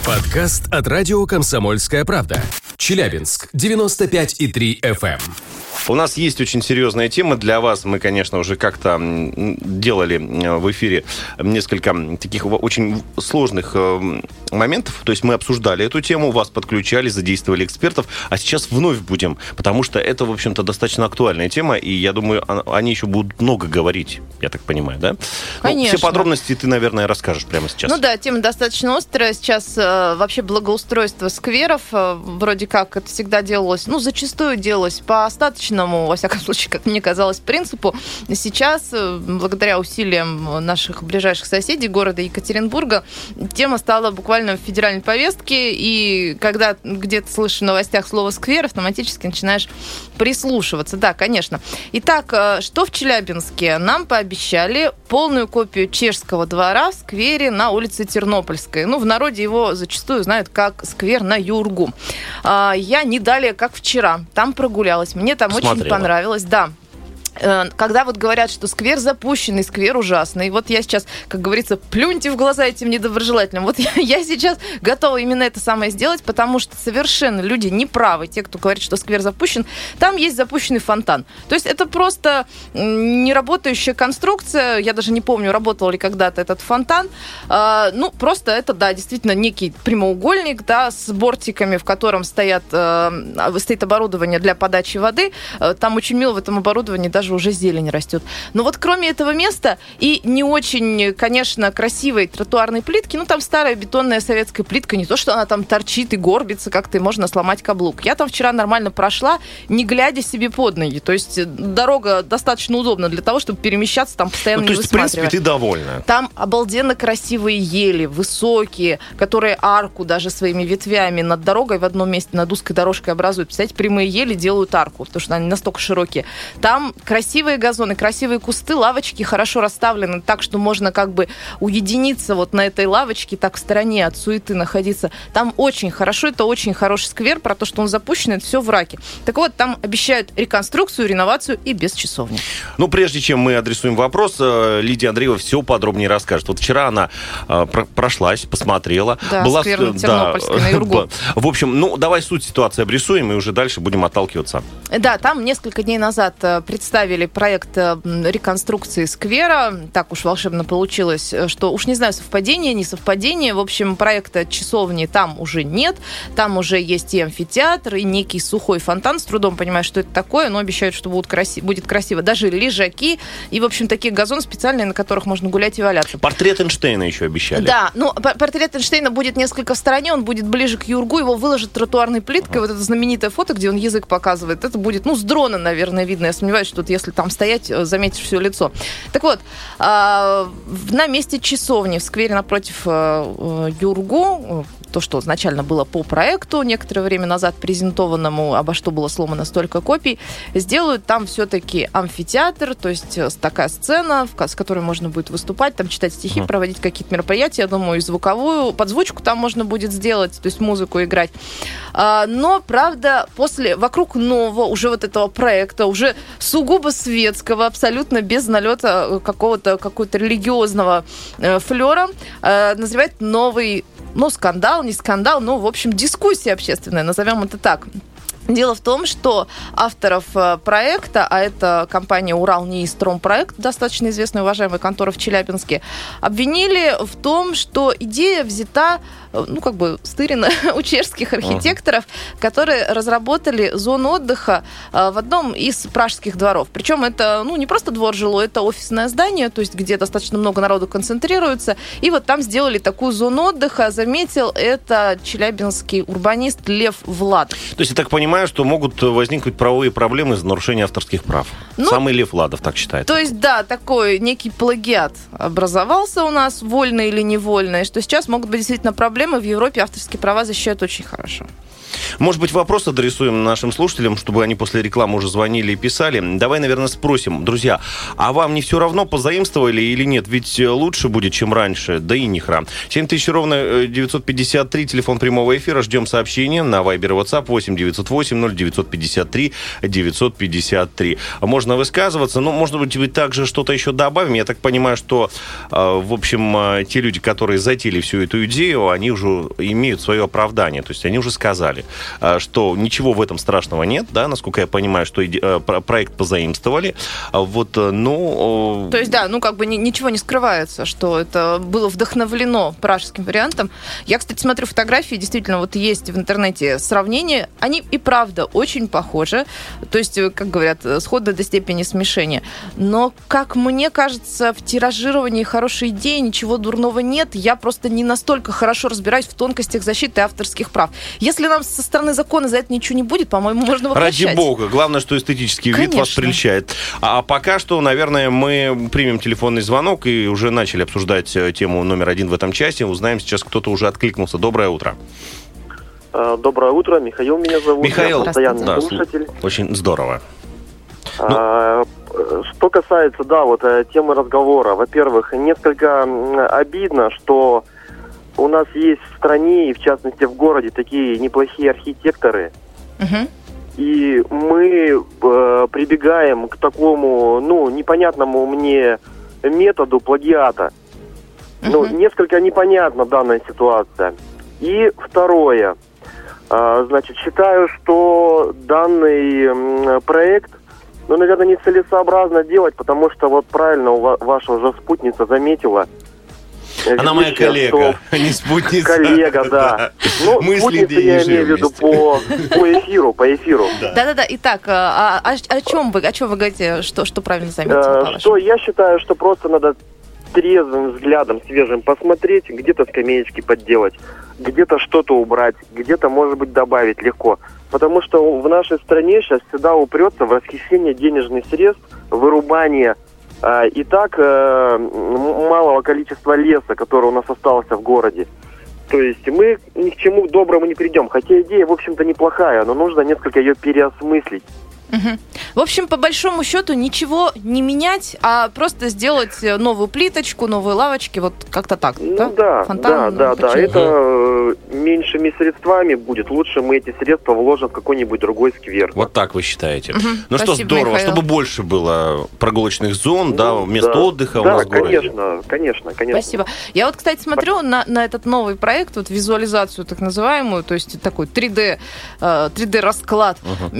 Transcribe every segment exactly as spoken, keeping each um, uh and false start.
Подкаст от радио «Комсомольская правда». Челябинск, девяносто пять и три эф эм. У нас есть очень серьезная тема для вас. Мы, конечно, уже как-то делали в эфире несколько таких очень сложных моментов. То есть мы обсуждали эту тему, вас подключали, задействовали экспертов. А сейчас вновь будем, потому что это, в общем-то, достаточно актуальная тема. И я думаю, они еще будут много говорить, я так понимаю, да? Конечно. Ну, все подробности ты, наверное, расскажешь прямо сейчас. Ну да, тема достаточно острая. Сейчас э, вообще благоустройство скверов, э, вроде как это всегда делалось, ну, зачастую делалось по остаточному, во всяком случае, как мне казалось, принципу. Сейчас, благодаря усилиям наших ближайших соседей города Екатеринбурга, тема стала буквально в федеральной повестке, и когда где-то слышишь в новостях слово «сквер», автоматически начинаешь прислушиваться. Да, конечно. Итак, что в Челябинске? Нам пообещали полную копию чешского двора в сквере на улице Тернопольской. Ну, в народе его зачастую знают как сквер на Юргу. Я не далее, как вчера, там прогулялась. Мне там очень Очень понравилось, да. Когда вот говорят, что сквер запущенный, сквер ужасный, вот я сейчас, как говорится, плюньте в глаза этим недоброжелателям. Вот я, я сейчас готова именно это самое сделать, потому что совершенно люди неправы, те, кто говорит, что сквер запущен. Там есть запущенный фонтан. То есть это просто неработающая конструкция. Я даже не помню, работал ли когда-то этот фонтан. А, ну, просто это, да, действительно некий прямоугольник, да, с бортиками, в котором стоят, э, стоит оборудование для подачи воды. Там очень мило в этом оборудовании даже уже зелень растет. Но вот кроме этого места и не очень, конечно, красивой тротуарной плитки, ну, там старая бетонная советская плитка, не то, что она там торчит и горбится, как-то и можно сломать каблук. Я там вчера нормально прошла, не глядя себе под ноги. То есть дорога достаточно удобна для того, чтобы перемещаться там постоянно, ну, то есть, не высматривая. В принципе, ты довольна. Там обалденно красивые ели, высокие, которые арку даже своими ветвями над дорогой в одном месте, над узкой дорожкой образуют. Представляете, прямые ели делают арку, потому что они настолько широкие. Там красивые газоны, красивые кусты, лавочки хорошо расставлены так, что можно как бы уединиться вот на этой лавочке, так в стороне от суеты находиться. Там очень хорошо, это очень хороший сквер, про то, что он запущен, это все в раке. Так вот, там обещают реконструкцию, реновацию и без часовни. Ну, прежде чем мы адресуем вопрос, Лидия Андреева все подробнее расскажет. Вот вчера она э, про- прошлась, посмотрела. Да, была сквер на Тернопольской, на Юргу. В общем, ну, давай суть ситуации обрисуем, и уже дальше будем отталкиваться. Да, там несколько дней назад представили проект реконструкции сквера. Так уж волшебно получилось, что уж не знаю, совпадение, не совпадение. В общем, проекта часовни там уже нет. Там уже есть и амфитеатр, и некий сухой фонтан. С трудом понимаю, что это такое, но обещают, что будут краси... будет красиво. Даже лежаки и, в общем, такие газоны специальные, на которых можно гулять и валяться. Портрет Эйнштейна еще обещали. Да, ну, портрет Эйнштейна будет несколько в стороне, он будет ближе к Юргу, его выложат тротуарной плиткой. Вот это знаменитое фото, где он язык показывает, это будет, ну, с дрона, наверное, видно. Я сомневаюсь, что если там стоять, заметишь все лицо. Так вот, на месте часовни в сквере напротив Юргу, то, что изначально было по проекту, некоторое время назад презентованному, обо что было сломано столько копий, сделают там все-таки амфитеатр, то есть такая сцена, с которой можно будет выступать, там читать стихи, mm. проводить какие-то мероприятия, я думаю, и звуковую подзвучку там можно будет сделать, то есть музыку играть. Но, правда, после, вокруг нового уже вот этого проекта, уже сугубо светского, абсолютно без налета какого-то, какого-то религиозного флера, назревает новый, ну, скандал, не скандал, ну, в общем, дискуссия общественная, назовем это так. Дело в том, что авторов проекта, а это компания «Урал-НИИ-Стромпроект», достаточно известная, уважаемая контора в Челябинске, обвинили в том, что идея взята, ну, как бы, стырена у чешских архитекторов, uh-huh. которые разработали зону отдыха в одном из пражских дворов. Причем это, ну, не просто двор жилой, это офисное здание, то есть где достаточно много народу концентрируется. И вот там сделали такую зону отдыха. Заметил это челябинский урбанист Лев Владов. То есть, я так понимаю, что могут возникнуть правовые проблемы из-за нарушения авторских прав. Ну, самый Лев Владов так считает. То есть, да, такой некий плагиат образовался у нас, вольно или невольно, и что сейчас могут быть действительно проблемы. В Европе авторские права защищают очень хорошо. Может быть, вопрос адресуем нашим слушателям, чтобы они после рекламы уже звонили и писали. Давай, наверное, спросим, друзья, а вам не все равно, позаимствовали или нет? Ведь лучше будет, чем раньше, да и ни храм. семь тысяч ровно девятьсот пятьдесят три, телефон прямого эфира. Ждем сообщения на Viber и WhatsApp восемь девятьсот восемь ноль девятьсот пятьдесят три девятьсот пятьдесят три. Можно высказываться, но, может быть, вы также что-то еще добавим. Я так понимаю, что, в общем, те люди, которые затеяли всю эту идею, они уже имеют свое оправдание. То есть они уже сказали, что ничего в этом страшного нет, да, насколько я понимаю, что иде... проект позаимствовали. Вот, ну... То есть, да, ну, как бы ничего не скрывается, что это было вдохновлено пражским вариантом. Я, кстати, смотрю фотографии, действительно, вот есть в интернете сравнения. Они и правда очень похожи. То есть, как говорят, сходны до степени смешения. Но, как мне кажется, в тиражировании хорошей идеи ничего дурного нет. Я просто не настолько хорошо разбираюсь в тонкостях защиты авторских прав. Если нам со стороны закона за это ничего не будет, по-моему, можно воплощать. Ради бога. Главное, что эстетический Конечно. Вид вас прельщает. А пока что, наверное, мы примем телефонный звонок и уже начали обсуждать тему номер один в этом часе. Узнаем сейчас, кто-то уже откликнулся. Доброе утро. Доброе утро. Михаил меня зовут. Михаил, я постоянный да, слушатель. Очень здорово. А, ну... Что касается, да, вот темы разговора. Во-первых, несколько обидно, что у нас есть в стране, и в частности в городе, такие неплохие архитекторы. Uh-huh. И мы э, прибегаем к такому, ну, непонятному мне методу плагиата. Uh-huh. Ну, несколько непонятна данная ситуация. И второе. Э, значит, считаю, что данный э, проект, ну, наверное, нецелесообразно делать, потому что вот правильно ваша уже спутница заметила. Она моя коллега, а не спутница. Коллега, да. Ну, спутницу я имею в виду по, по эфиру, по эфиру. Да-да-да. Итак, а, а, о чем вы, о чем вы говорите, что, что правильно заметили? А, что я считаю, что просто надо трезвым взглядом, свежим посмотреть, где-то скамеечки подделать, где-то что-то убрать, где-то, может быть, добавить легко. Потому что в нашей стране сейчас всегда упрется в расхищение денежных средств, вырубание и так э, малого количества леса, который у нас остался в городе. То есть мы ни к чему доброму не придем. Хотя идея, в общем-то, неплохая, но нужно несколько ее переосмыслить. Угу. В общем, по большому счету, ничего не менять, а просто сделать новую плиточку, новые лавочки, вот как-то так, ну, да? Да, Фонтан, да, ну, да, да. Это меньшими средствами будет. Лучше мы эти средства вложим в какой-нибудь другой сквер. Вот так вы считаете. Угу. Ну Спасибо, что, здорово, Михаил. Чтобы больше было прогулочных зон, ну, да, мест да. отдыха да, у нас в городе. конечно, конечно, конечно. Спасибо. Я вот, кстати, смотрю на, на этот новый проект, вот визуализацию так называемую, то есть такой три дэ, три дэ-расклад. Угу.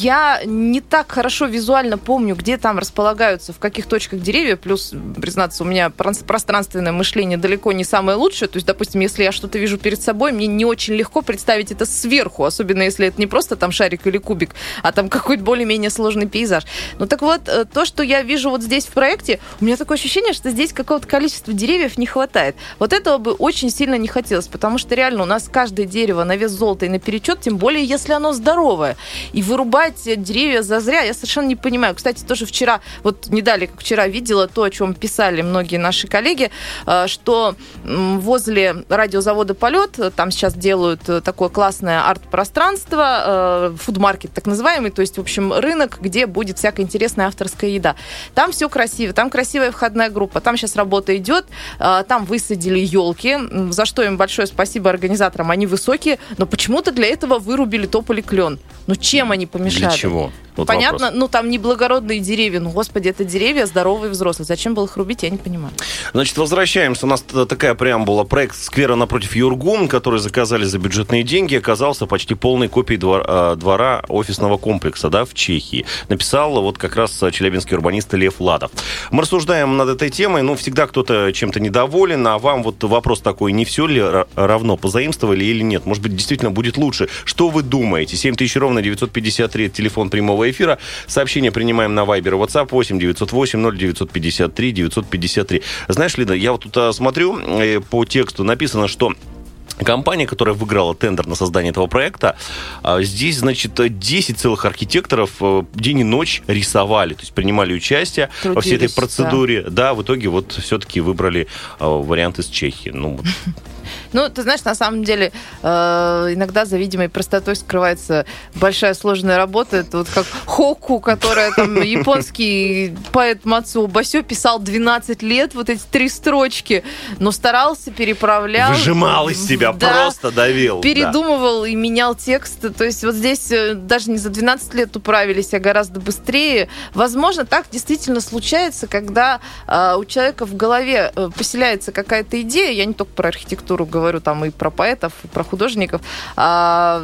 Я не так хорошо Хорошо визуально помню, где там располагаются, в каких точках деревья, плюс, признаться, у меня пространственное мышление далеко не самое лучшее, то есть, допустим, если я что-то вижу перед собой, мне не очень легко представить это сверху, особенно если это не просто там шарик или кубик, а там какой-то более-менее сложный пейзаж. Ну так вот, то, что я вижу вот здесь в проекте, у меня такое ощущение, что здесь какого-то количества деревьев не хватает. Вот этого бы очень сильно не хотелось, потому что реально у нас каждое дерево на вес золота и наперечет, тем более, если оно здоровое. И вырубать деревья зазря, я совершенно не понимаю. Кстати, тоже вчера, вот не далее, как вчера видела то, о чем писали многие наши коллеги, что возле радиозавода «Полет», там сейчас делают такое классное арт-пространство, фудмаркет так называемый, то есть, в общем, рынок, где будет всякая интересная авторская еда. Там все красиво, там красивая входная группа, там сейчас работа идет, там высадили елки, за что им большое спасибо организаторам, они высокие, но почему-то для этого вырубили тополь и клен. Ну, чем они помешали? Для чего? Вот понятно, вопрос. Ну там не благородные деревья, ну, господи, это деревья здоровые, взрослые. Зачем было их рубить, я не понимаю. Значит, возвращаемся. У нас такая преамбула. Проект сквера напротив Юргун, который заказали за бюджетные деньги, оказался почти полной копией двора, двора офисного комплекса, да, в Чехии. Написал вот как раз челябинский урбанист Лев Ладов. Мы рассуждаем над этой темой. Ну, всегда кто-то чем-то недоволен, а вам вот вопрос такой, не все ли равно позаимствовали или нет? Может быть, действительно будет лучше. Что вы думаете? семь тысяч ровно девятьсот пятьдесят три, телефон прямого эфира. Сообщение принимаем на Viber и WhatsApp восемь девятьсот восемь ноль девятьсот пятьдесят три девятьсот пятьдесят три. Знаешь, Лида, я вот тут смотрю, по тексту написано, что компания, которая выиграла тендер на создание этого проекта, здесь, значит, десять целых архитекторов день и ночь рисовали, то есть принимали участие Трудились, во всей этой процедуре. Да. да, в итоге вот все-таки выбрали вариант из Чехии. Ну, Ну, ты знаешь, на самом деле, э, иногда за видимой простотой скрывается большая сложная работа. Это вот как Хоку, которая там японский поэт Мацуо Басё писал двенадцать лет, вот эти три строчки, но старался, переправлял. Выжимал из себя, да, просто давил. Передумывал да. и менял текст. То есть вот здесь даже не за двенадцать лет управились, а гораздо быстрее. Возможно, так действительно случается, когда э, у человека в голове э, поселяется какая-то идея, я не только про архитектуру говорю, там и про поэтов, и про художников, э,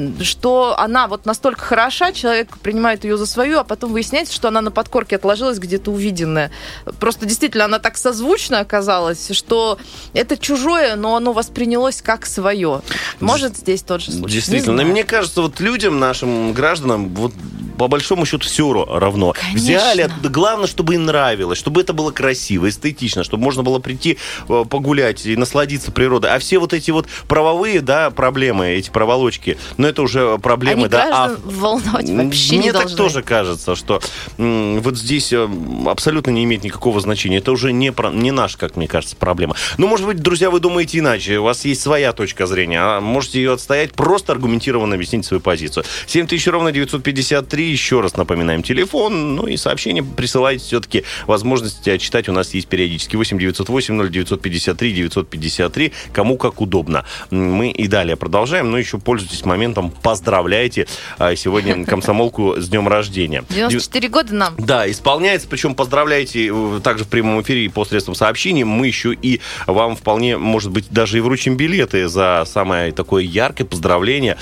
что она вот настолько хороша, человек принимает ее за свою, а потом выясняется, что она на подкорке отложилась где-то увиденное. Просто действительно она так созвучна оказалась, что это чужое, но оно воспринялось как свое. Может, здесь тот же случай. Действительно. Мне кажется, вот людям, нашим гражданам, вот по большому счету все равно. Конечно. Взяли, главное, чтобы им нравилось, чтобы это было красиво, эстетично, чтобы можно было прийти погулять и насладиться природой. А все вот эти вот правовые, да, проблемы, эти проволочки, ну это уже проблемы, Они да. А волновать вообще мне не так должны. тоже кажется, что м, вот здесь абсолютно не имеет никакого значения. Это уже не, про, не наша, как мне кажется, проблема. Ну, может быть, друзья, вы думаете иначе. У вас есть своя точка зрения. А можете ее отстоять, просто аргументированно объяснить свою позицию. семь тысяч ровно девятьсот пятьдесят три. Еще раз напоминаем телефон. Ну и сообщения присылайте все-таки. Возможности читать у нас есть периодически. восемь девятьсот восемь ноль девятьсот пятьдесят три девятьсот пятьдесят три. Кому как удобно. Мы и далее продолжаем. Но еще пользуйтесь моментом. Поздравляйте сегодня комсомолку с днем рождения. девяносто четыре года нам. Да, исполняется. Причем поздравляйте также в прямом эфире и посредством сообщений. Мы еще и вам вполне, может быть, даже и вручим билеты за самое такое яркое поздравление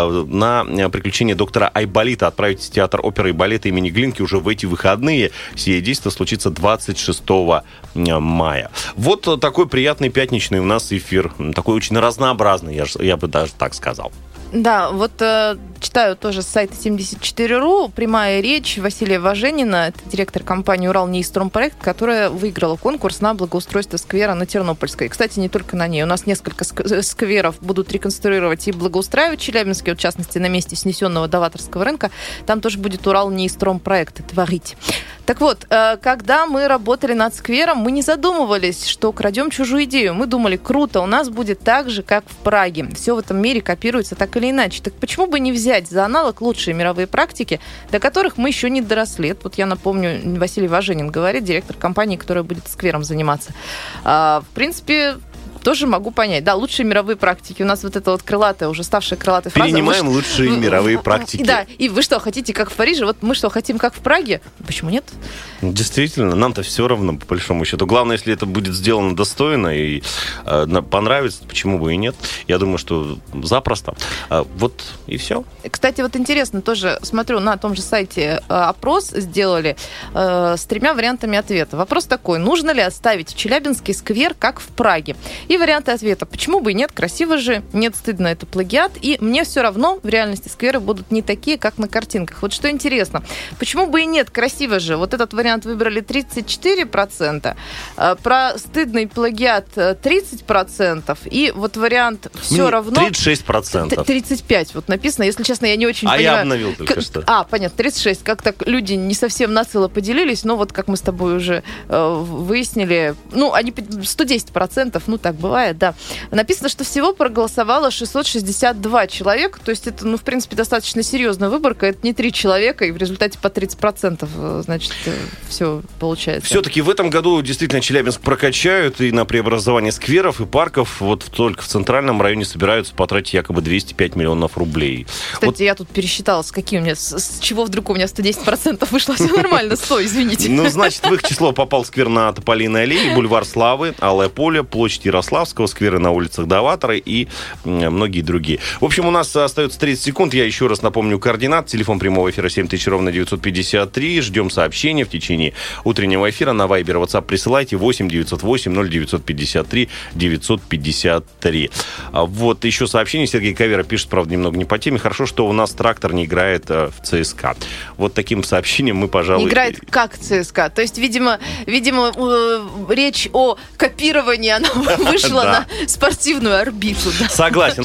на приключения доктора Айболита. Отправитесь в театр оперы и балета имени Глинки уже в эти выходные. Сие действо случится двадцать шестого мая. Вот такой приятный пятничный у нас эфир. Такой очень разнообразный, я, я бы даже так сказал. Да, вот э, читаю тоже с сайта семьдесят четыре ру прямая речь Василия Важенина, это директор компании «Урал-Неистромпроект», которая выиграла конкурс на благоустройство сквера на Тернопольской. Кстати, не только на ней. У нас несколько скверов будут реконструировать и благоустраивать Челябинске, в частности, на месте снесенного Даваторского рынка. Там тоже будет «Урал-Неистромпроект» творить. Так вот, э, когда мы работали над сквером, мы не задумывались, что крадем чужую идею. Мы думали, круто, у нас будет так же, как в Праге. Все в этом мире копируется так или иначе. Так почему бы не взять за аналог лучшие мировые практики, до которых мы еще не доросли? Вот я напомню, Василий Важенин говорит, директор компании, которая будет сквером заниматься. А, в принципе, тоже могу понять. Да, лучшие мировые практики. У нас вот эта вот крылатая, уже ставшая крылатой фраза. Перенимаем лучшие мировые практики. Да, и вы что, хотите, как в Париже? Вот мы что, хотим, как в Праге? Почему нет? Действительно, нам-то все равно, по большому счету. Главное, если это будет сделано достойно и э, понравится, почему бы и нет. Я думаю, что запросто. Э, вот и все. Кстати, вот интересно, тоже смотрю, на том же сайте э, опрос сделали э, с тремя вариантами ответа. Вопрос такой: нужно ли оставить Челябинский сквер, как в Праге? И варианты ответа: почему бы и нет, красиво же, нет, стыдно, это плагиат, и мне все равно, в реальности скверы будут не такие, как на картинках. Вот что интересно, почему бы и нет, красиво же, вот этот вариант выбрали тридцать четыре процента, про стыдный плагиат тридцать процентов, и вот вариант все Мне равно... тридцать шесть процентов. тридцать пять вот написано, если честно, я не очень а понимаю. А я обновил только что. А, понятно, тридцать шесть. Как так люди не совсем нацело поделились, но вот как мы с тобой уже э, выяснили, ну, они сто десять процентов, ну, так бывает, да. Написано, что всего проголосовало шестьсот шестьдесят два человека, то есть это, ну, в принципе, достаточно серьезная выборка, это не три человека, и в результате по тридцать процентов, значит, все получается. Все-таки в этом году действительно Челябинск прокачают, и на преобразование скверов и парков вот только в центральном районе собираются потратить якобы двести пять миллионов рублей. Кстати, вот... я тут пересчитала, с каким у меня, с, с чего вдруг у меня сто десять процентов вышло, все нормально, сто, извините. Ну, значит, в их число попал сквер на Тополиной аллее, бульвар Славы, Алое поле, площадь Ярославского, скверы на улицах Даватора и многие другие. В общем, у нас остается тридцать секунд. Я еще раз напомню координат. Телефон прямого эфира семь тысяч ровно девятьсот пятьдесят три. Ждем сообщения в течение утреннего эфира. На Вайбер, WhatsApp присылайте восемь девятьсот восемь ноль девятьсот пятьдесят три девятьсот пятьдесят три. Вот еще сообщение. Сергей Кавера пишет, правда, немного не по теме. Хорошо, что у нас трактор не играет в ЦСКА. Вот таким сообщением мы, пожалуй... Не играет как ЦСКА. То есть, видимо, видимо речь о копировании, она вышла на спортивную орбиту. Согласен.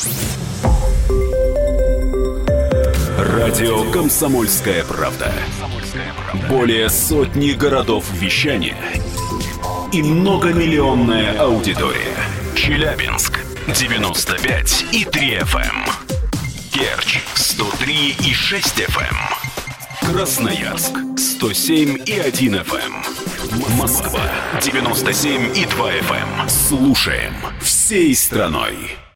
Радио «Комсомольская правда». Более сотни городов вещания и многомиллионная аудитория. Челябинск девяносто пять и три эф эм. Керчь сто три и шесть эф эм. Красноярск сто семь и один эф эм. Москва девяносто семь и два эф эм. Слушаем всей страной.